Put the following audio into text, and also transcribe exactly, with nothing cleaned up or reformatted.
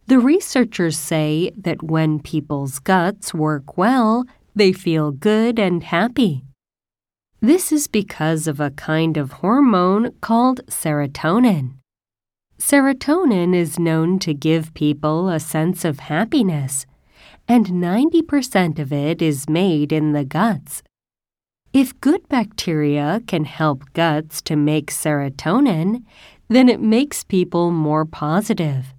The researchers say that when people's guts work well, they feel good and happy. This is because of a kind of hormone called serotonin. Serotonin is known to give people a sense of happiness, and ninety percent of it is made in the guts. If good bacteria can help guts to make serotonin, then it makes people more positive.